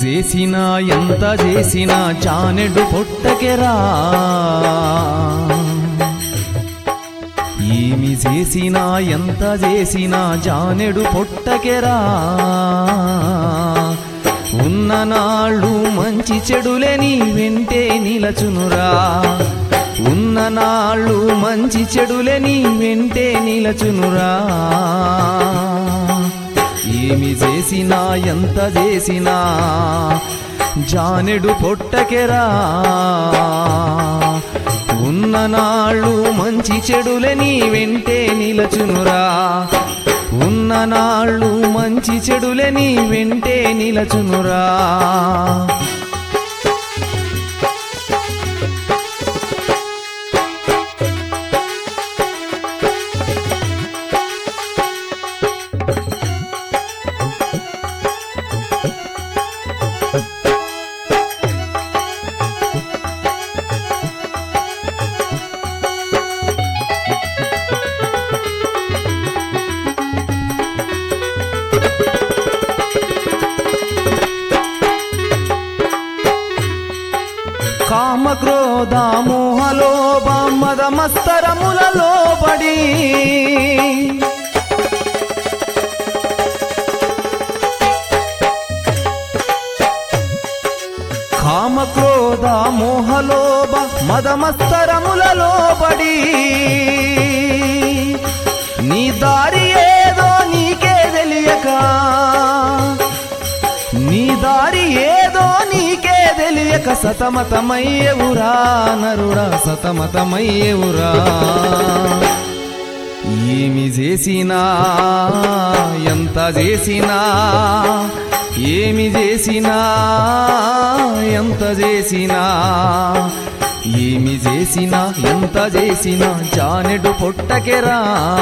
చేసినా ఎంత చేసినా జానెడు పొట్టకెరా ఏమి చేసినా ఎంత చేసినా జానెడు పొట్టకెరా ఉన్ననాళ్ళు మంచి చెడులే నీ వెంటే నిలచునురా ఉన్ననాళ్ళు మంచి చెడులే నీ వెంటే నిలచునురా ఏమి చేసినా ఎంత చేసినా జానెడు పొట్టకెరా ఉన్ననాళ్ళు మంచి చెడులే నీ వెంటే నిలచునురా ఉన్ననాళ్ళు మంచి చెడులే నీ వెంటే నిలచునురా కామ క్రోధ మోహలోభ మద మస్తరములలో పడి కామ క్రోధ మోహలోభ మద మస్తరములలో పడి నీ దారి ఏదో నీకే తెలియక నీ దారి ఏదో నీకే తెలియక సతమతమయ్యేవురా నరుడా సతమతమయ్యేవురా ఏమి చేసినా ఎంత చేసినా ఏమి చేసినా ఎంత చేసినా ఏమి చేసినా ఎంత చేసినా జానెడు పొట్టకెరా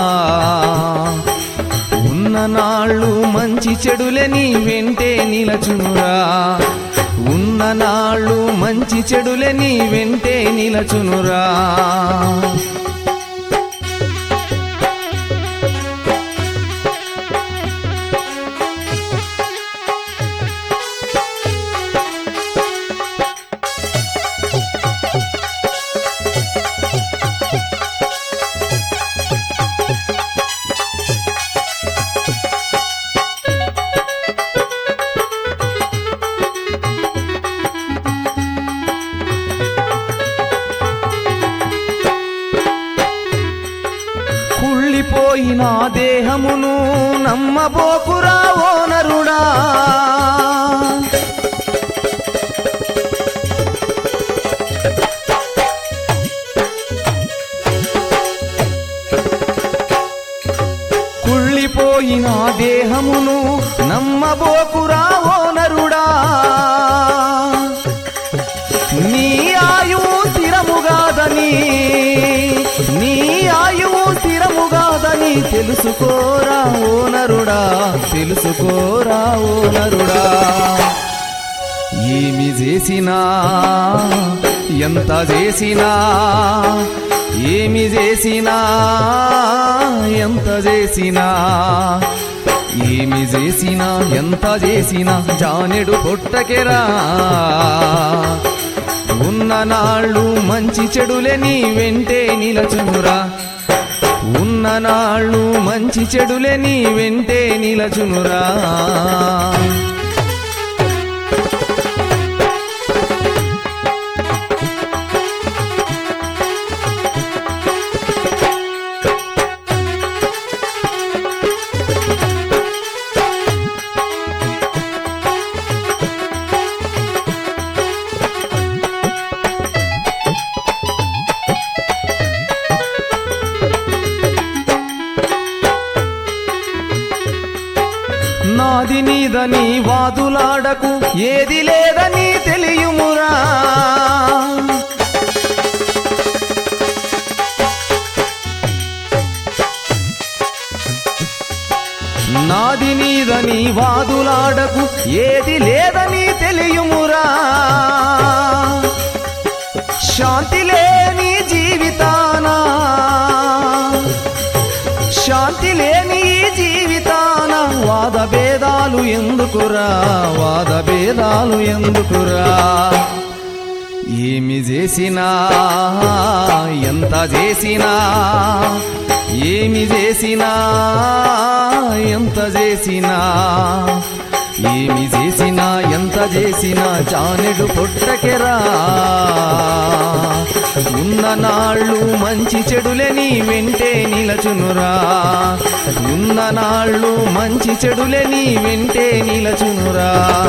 ఉన్ననాళ్ళు మంచి చెడులే నీ వెంటే నిలచునురా ఉన్ననాళ్ళు మంచి చెడులే నీ వెంటే నిలచునురా కుళ్ళిపోయిన దేహమును నమ్మబోకురా ఓ నరుడా కుళ్ళిపోయిన దేహమును నమ్మబోకురా ఓ నరుడా నీ ఆయువు స్థిరముగాదని నీ ఆయువు స్థిరముగాదని తెలుసుకోరా ఓ నరుడా తెలుసుకోరా ఓ నరుడా ఏమి చేసినా ఎంత చేసినా ఏమి చేసినా ఎంత చేసినా ఏమి చేసినా ఎంత చేసినా జానెడు పొట్టకెరా ఉన్ననాళ్ళు మంచి చెడులే నీ వెంటే నిలచునురా ఉన్ననాళ్ళు మంచి చెడులే నీ వెంటే నిలచునురా నాది నీదని వాదులాడకు ఏది లేదని తెలియుమురా నాది నీదని వాదులాడకు ఏది లేదని తెలియుమురా శాంతి లేని జీవితానా శాంతి లేని జీవితానా వాద భేదాలు ఎందుకురా, వాద భేదాలు ఎందుకురా. ఏమి చేసినా ఎంత చేసినా, ఏమి చేసినా ఎంత చేసినా, ఏమి చేసినా ఎంత చేసినా జానెడు పొట్టకెరా. ఉన్ననాళ్ళు మంచి చెడులే నీ వెంటే నిలచునురా, ఉన్ననాళ్ళు మంచి చెడులే నీ వెంటే నిలచునురా.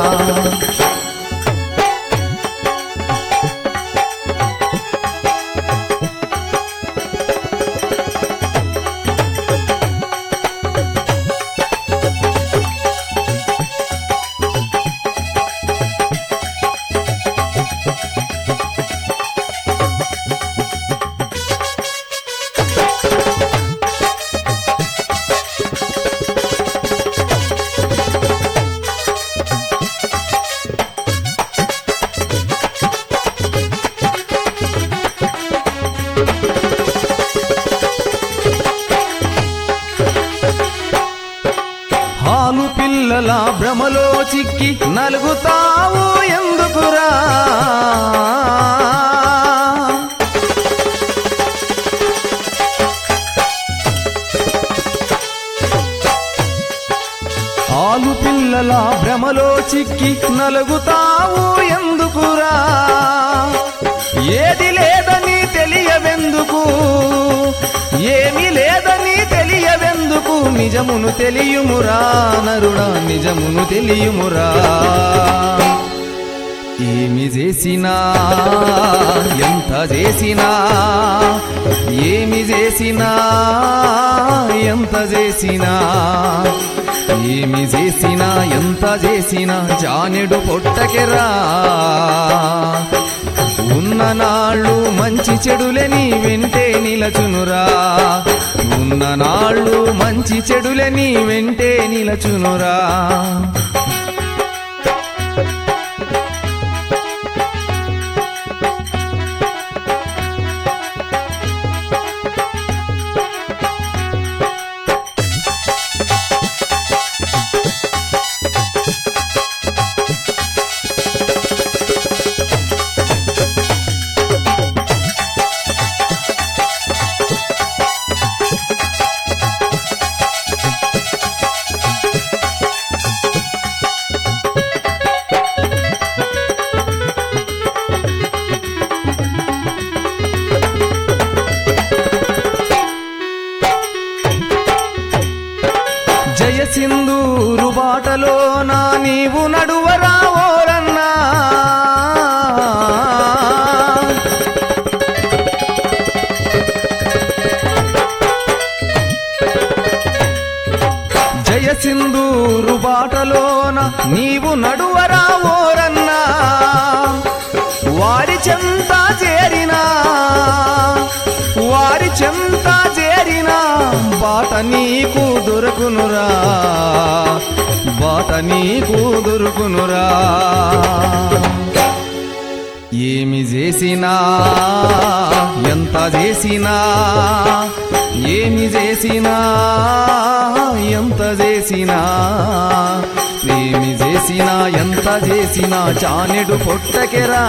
పాలు పిల్లల భ్రమలో చిక్కి నలుగుతావు ఎందుకురా. పాలు పిల్లల భ్రమలో చిక్కి నలుగుతావు ఎందుకురా. ఏది లేదని తెలియవెందుకు, ఏమి లేదని తెలియవెందుకు, నిజమును తెలియుమురా నరుడా, నిజమును తెలియుమురా. ఏమి చేసినా ఎంత చేసినా, ఏమి చేసినా ఎంత చేసినా, ఏమి చేసినా ఎంత చేసినా జానెడు పొట్టకెరా. ఉన్ననాళ్ళు మంచి చెడులే నీ వెంటే నిలచునురా, ఉన్ననాళ్ళు మంచి చెడులే నీ వెంటే నిలచునురా. జయసింధూరు బాటలో నా నీవు నడువరా ఓరన్నా. జయసింధూరు బాటలోన నీవు నడువరా ఓరన్నా. వారి చెంత చేరినా, వారి చెంత చేరినా బాట నీకు దొరుకునురా, బాట నీకు దొరుకునురా. ఏమి చేసినా ఎంత చేసినా, ఏమి చేసినా ఎంత చేసినా, ఏమి చేసినా ఎంత చేసినా జానెడు పొట్టకెరా.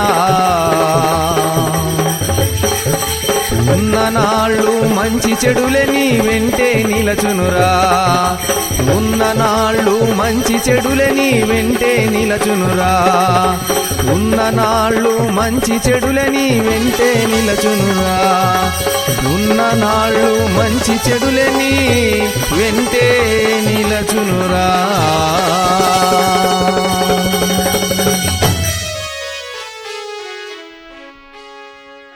ఉన్ననాళ్ళు మంచి చెడులే నీ వెంటే నిలచునురా, ఉన్ననాళ్ళు మంచి చెడులే నీ వెంటే నిలచునురా, ఉన్ననాళ్ళు మంచి చెడులే నీ వెంటే నిలచునురా, ఉన్ననాళ్ళు మంచి చెడులే నీ వెంటే నిలచునురా.